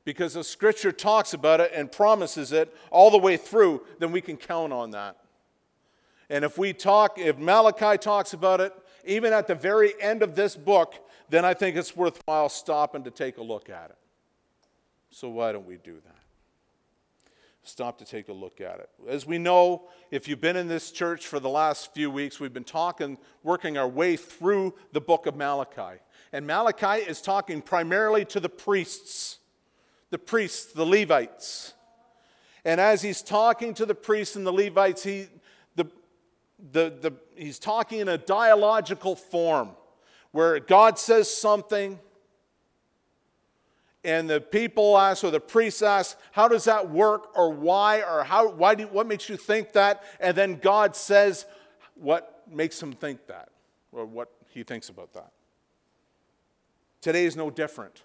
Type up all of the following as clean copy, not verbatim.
Because if Scripture talks about it and promises it all the way through, then we can count on that. And if Malachi talks about it, even at the very end of this book, then I think it's worthwhile stopping to take a look at it. So why don't we do that? Stop to take a look at it. As we know, if you've been in this church for the last few weeks, we've been working our way through the book of Malachi. And Malachi is talking primarily to the priests, the Levites. And as he's talking to the priests and the Levites, he's talking in a dialogical form where God says something and the people ask, or the priests ask, how does that work, or why, or what makes you think that? And then God says what makes him think that, or what he thinks about that. Today is no different.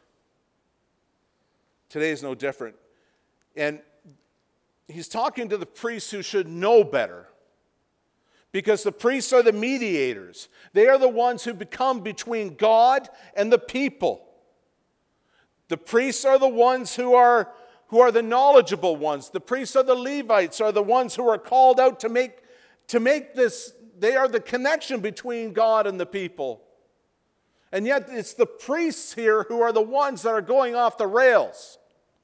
Today is no different. And he's talking to the priests who should know better. Because the priests are the mediators. They are the ones who become between God and the people. The priests are the ones who are the knowledgeable ones. The priests are the Levites, are the ones who are called out to make this. They are the connection between God and the people. And yet it's the priests here who are the ones that are going off the rails.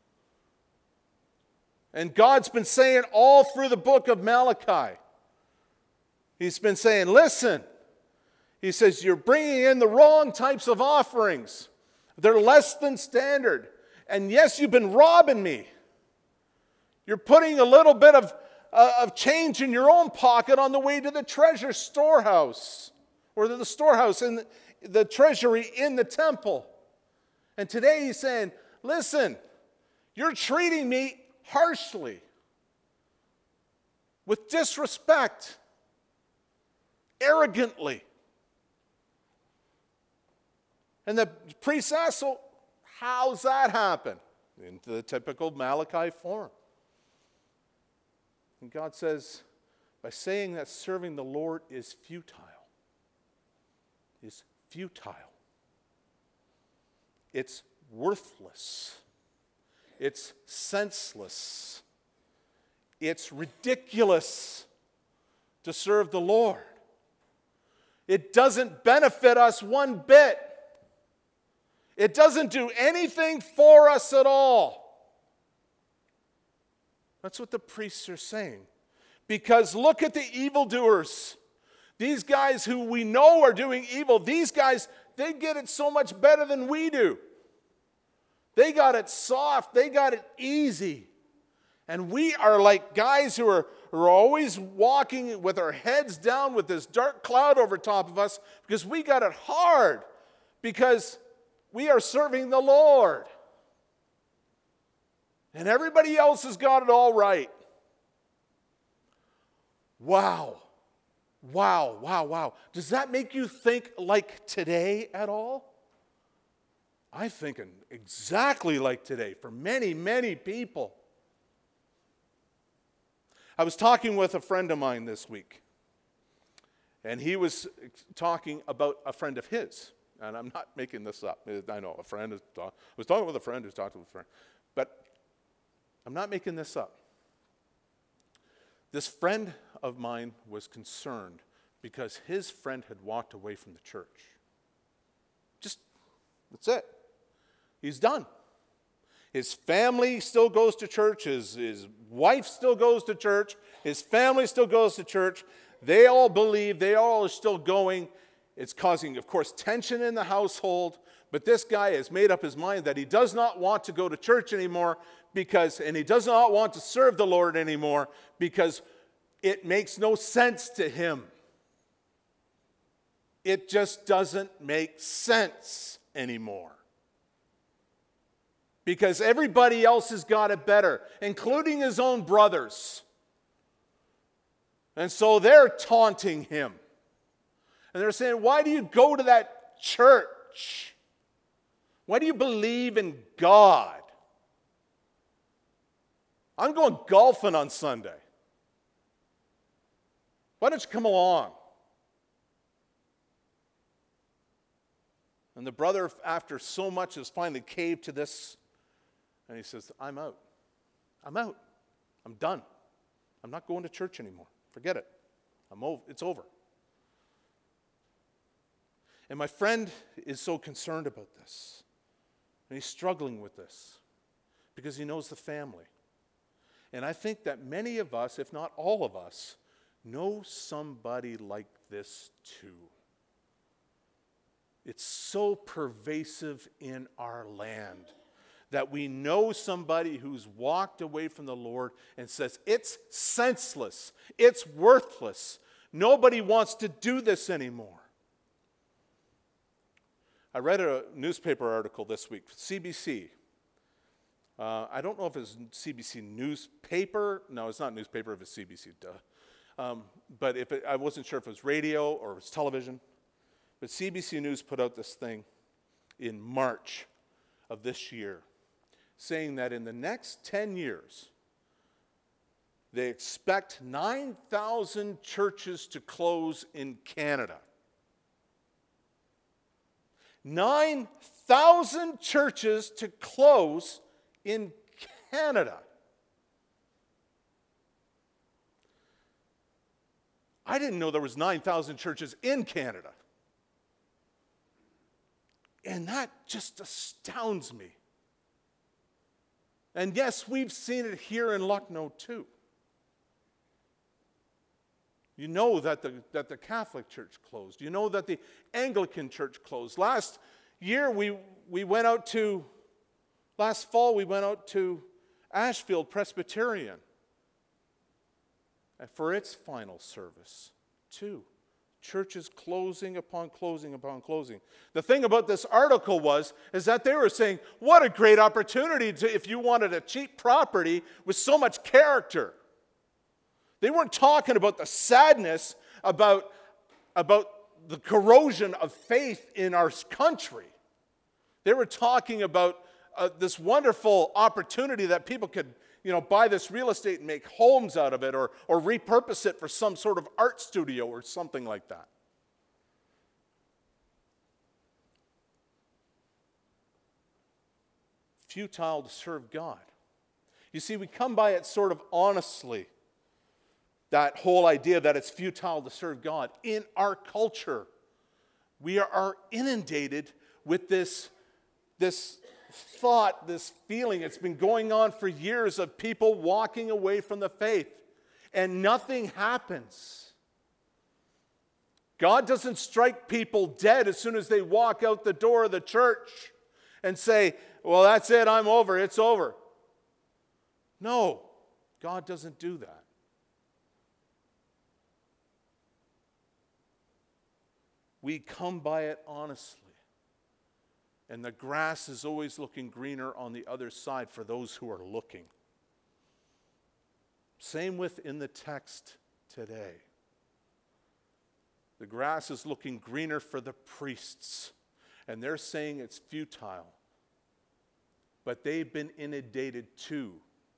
And God's been saying all through the book of Malachi, he's been saying, listen, he says, you're bringing in the wrong types of offerings. They're less than standard. And yes, you've been robbing me. You're putting a little bit of change in your own pocket on the way to the treasure storehouse, or the storehouse in the treasury in the temple. And today he's saying, listen, you're treating me harshly, with disrespect, arrogantly. And the priest asks, so how's that happen? In the typical Malachi form. And God says, by saying that serving the Lord is futile. It's worthless. It's senseless. It's ridiculous to serve the Lord. It doesn't benefit us one bit. It doesn't do anything for us at all. That's what the priests are saying. Because look at the evildoers. These guys who we know are doing evil, these guys, they get it so much better than we do. They got it soft. They got it easy. And we are like guys who are always walking with our heads down with this dark cloud over top of us because we got it hard. Because we are serving the Lord. And everybody else has got it all right. Wow. Does that make you think like today at all? I'm thinking exactly like today for many, many people. I was talking with a friend of mine this week. And he was talking about a friend of his. And I'm not making this up. I know I was talking with a friend who's talking with a friend. But I'm not making this up. This friend of mine was concerned because his friend had walked away from the church. That's it. He's done. His family still goes to church. His wife still goes to church. His family still goes to church. They all believe. They all are still going. It's causing, of course, tension in the household. But this guy has made up his mind that he does not want to go to church anymore and he does not want to serve the Lord anymore because it makes no sense to him. It just doesn't make sense anymore. Because everybody else has got it better, including his own brothers. And so they're taunting him. And they're saying, why do you go to that church? Why do you believe in God? I'm going golfing on Sunday. Why don't you come along? And the brother, after so much, has finally caved to this And he says, I'm out. I'm out. I'm done. I'm not going to church anymore. Forget it. It's over. And my friend is so concerned about this. And he's struggling with this because he knows the family. And I think that many of us, if not all of us, know somebody like this too. It's so pervasive in our land that we know somebody who's walked away from the Lord and says, it's senseless, it's worthless. Nobody wants to do this anymore. I read a newspaper article this week, CBC. I don't know if it's CBC newspaper. No, it's not newspaper if it's CBC, duh. But I wasn't sure if it was radio or it was television. But CBC News put out this thing in March of this year, saying that in the next 10 years, they expect 9,000 churches to close in Canada. 9,000 churches to close in Canada. I didn't know there was 9,000 churches in Canada. And that just astounds me. And yes, we've seen it here in Lucknow too. You know that the Catholic Church closed. You know that the Anglican Church closed. Last fall, we went out to Ashfield Presbyterian for its final service too. Churches closing upon closing upon closing. The thing about this article is that they were saying, what a great opportunity if you wanted a cheap property with so much character. They weren't talking about the sadness about the corrosion of faith in our country. They were talking about this wonderful opportunity that people could, buy this real estate and make homes out of it or repurpose it for some sort of art studio or something like that. Futile to serve God. You see, we come by it sort of honestly. That whole idea that it's futile to serve God. In our culture, we are inundated with this thought, this feeling. It's been going on for years of people walking away from the faith, and nothing happens. God doesn't strike people dead as soon as they walk out the door of the church and say, well, that's it, I'm over, it's over. No, God doesn't do that. We come by it honestly. And the grass is always looking greener on the other side for those who are looking. Same within the text today. The grass is looking greener for the priests. And they're saying it's futile. But they've been inundated too.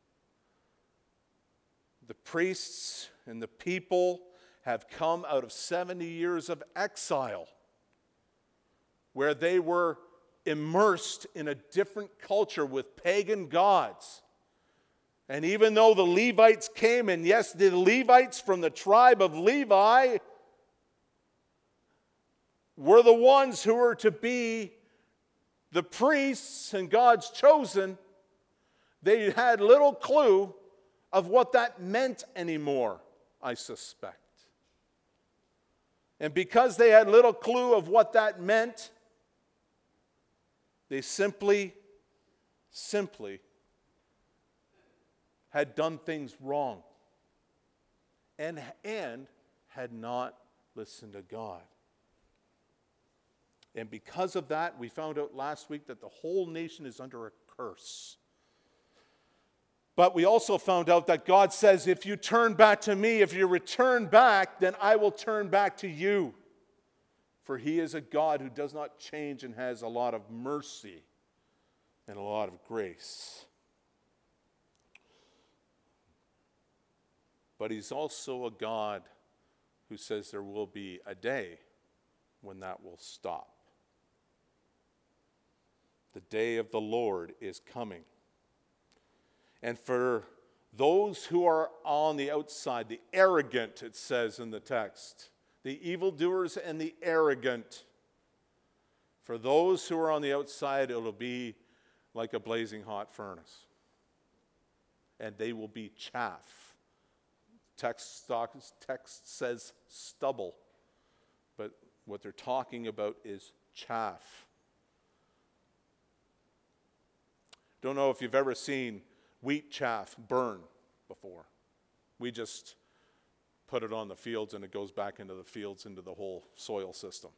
The priests and the people have come out of 70 years of exile, where they were immersed in a different culture with pagan gods. And even though the Levites came, and yes, the Levites from the tribe of Levi were the ones who were to be the priests and God's chosen, they had little clue of what that meant anymore, I suspect. And because they had little clue of what that meant, they simply had done things wrong and had not listened to God. And because of that, we found out last week that the whole nation is under a curse. But we also found out that God says, if you turn back to me, if you return back, then I will turn back to you. For he is a God who does not change and has a lot of mercy and a lot of grace. But he's also a God who says there will be a day when that will stop. The day of the Lord is coming. And for those who are on the outside, the arrogant, it says in the text, the evildoers and the arrogant, for those who are on the outside, it'll be like a blazing hot furnace. And they will be chaff. Text says stubble, but what they're talking about is chaff. Don't know if you've ever seen wheat chaff burn before. We just put it on the fields and it goes back into the fields, into the whole soil system.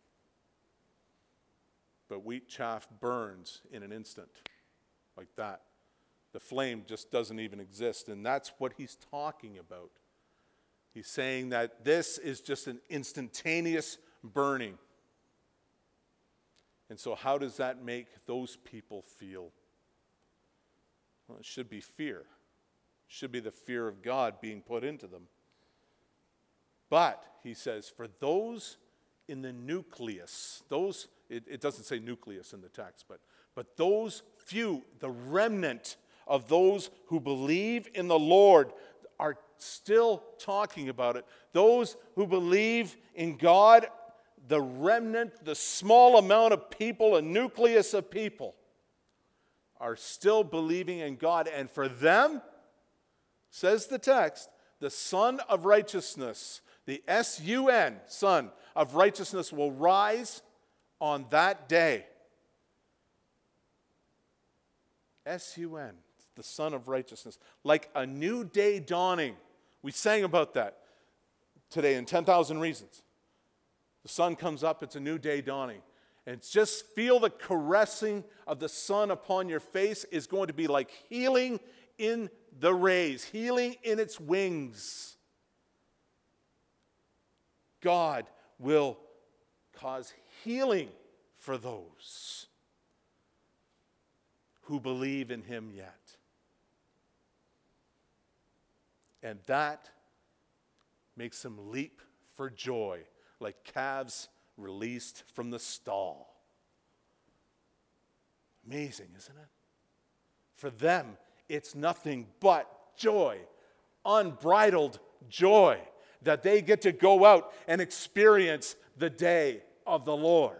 But wheat chaff burns in an instant, like that. The flame just doesn't even exist, and that's what he's talking about. He's saying that this is just an instantaneous burning. And so how does that make those people feel? Well, it should be fear. It should be the fear of God being put into them. But, he says, for those in the nucleus, those, it doesn't say nucleus in the text, but those few, the remnant of those who believe in the Lord are still talking about it. Those who believe in God, the remnant, the small amount of people, a nucleus of people, are still believing in God. And for them, says the text, the Son of Righteousness, the S-U-N, Son of Righteousness, will rise on that day. S-U-N, the Son of Righteousness, like a new day dawning. We sang about that today in 10,000 Reasons. The sun comes up, it's a new day dawning. And just feel the caressing of the sun upon your face is going to be like healing in the rays, healing in its wings. God will cause healing for those who believe in him yet. And that makes them leap for joy, like calves released from the stall. Amazing, isn't it? For them, it's nothing but joy, unbridled joy, that they get to go out and experience the day of the Lord.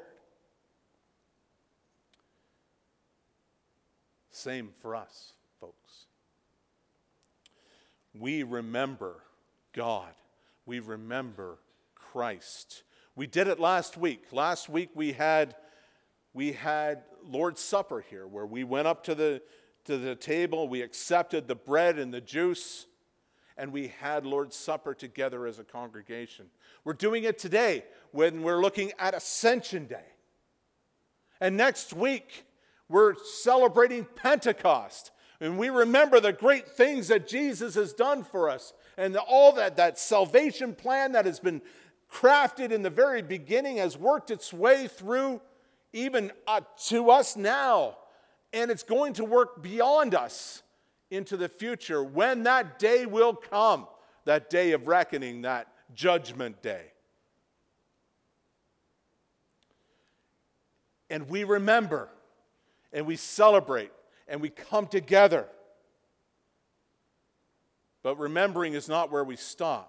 Same for us, folks. We remember God. We remember Christ. We did it last week. Last week we had Lord's Supper here, where we went up to the table, we accepted the bread and the juice, and we had Lord's Supper together as a congregation. We're doing it today when we're looking at Ascension Day. And next week, we're celebrating Pentecost. And we remember the great things that Jesus has done for us, and all that salvation plan that has been crafted in the very beginning has worked its way through even to us now. And it's going to work beyond us into the future when that day will come, that day of reckoning, that judgment day. And we remember, and we celebrate, and we come together. But remembering is not where we stop.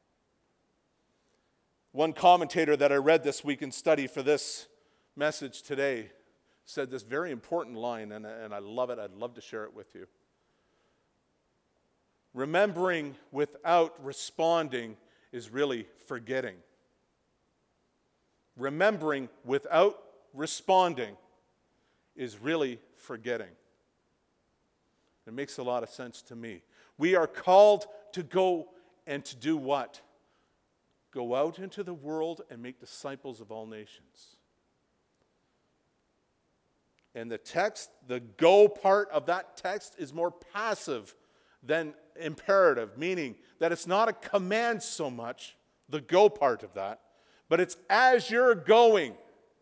One commentator that I read this week in study for this message today said this very important line, and I love it. I'd love to share it with you. Remembering without responding is really forgetting. Remembering without responding is really forgetting. It makes a lot of sense to me. We are called to go and to do what? Go out into the world and make disciples of all nations. And the text, the go part of that text is more passive than imperative, meaning that it's not a command so much, the go part of that, but it's as you're going,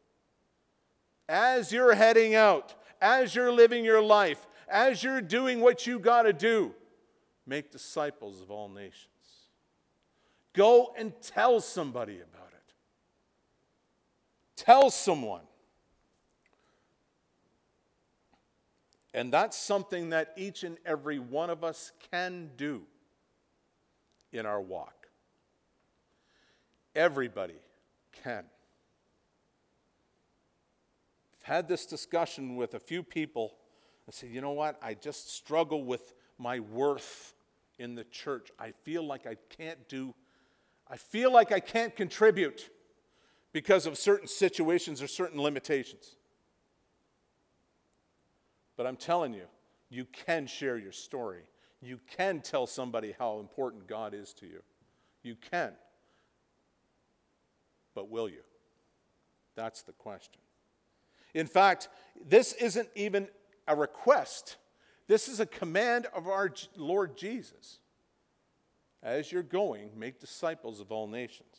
as you're heading out, as you're living your life, as you're doing what you got to do, make disciples of all nations. Go and tell somebody about it. Tell someone. And that's something that each and every one of us can do in our walk. Everybody can. I've had this discussion with a few people. I said, you know what? I just struggle with my worth in the church. I feel like I can't contribute because of certain situations or certain limitations. But I'm telling you, you can share your story. You can tell somebody how important God is to you. You can. But will you? That's the question. In fact, this isn't even a request. This is a command of our Lord Jesus. As you're going, make disciples of all nations.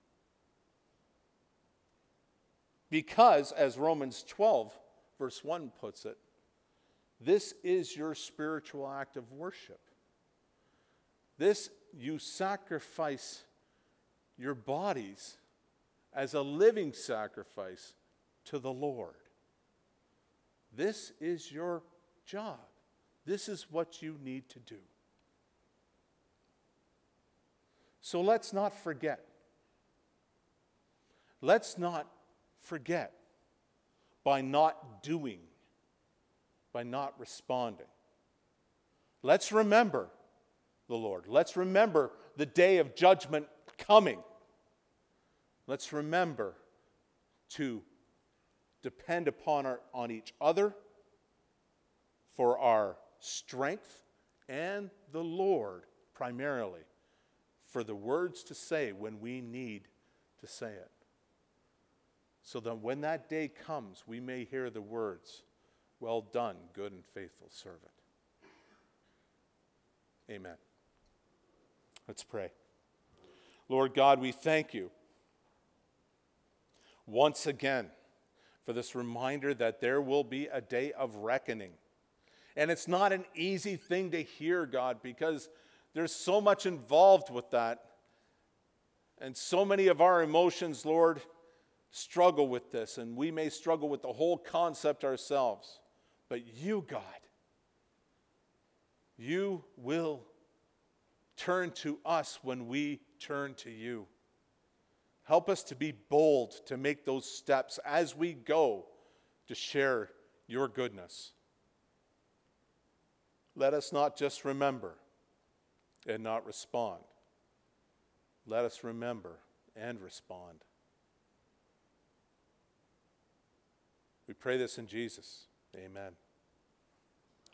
Because, as Romans 12, verse 1 puts it, this is your spiritual act of worship. This, you sacrifice your bodies as a living sacrifice to the Lord. This is your job. This is what you need to do. So let's not forget. Let's not forget by not doing, by not responding. Let's remember the Lord. Let's remember the day of judgment coming. Let's remember to depend on each other for our strength and the Lord primarily for the words to say when we need to say it. So that when that day comes, we may hear the words, "Well done, good and faithful servant." Amen. Let's pray. Lord God, we thank you once again for this reminder that there will be a day of reckoning. And it's not an easy thing to hear, God, because there's so much involved with that. And so many of our emotions, Lord, struggle with this, and we may struggle with the whole concept ourselves. But you, God, you will turn to us when we turn to you. Help us to be bold to make those steps as we go to share your goodness. Let us not just remember and not respond. Let us remember and respond. We pray this in Jesus. Amen.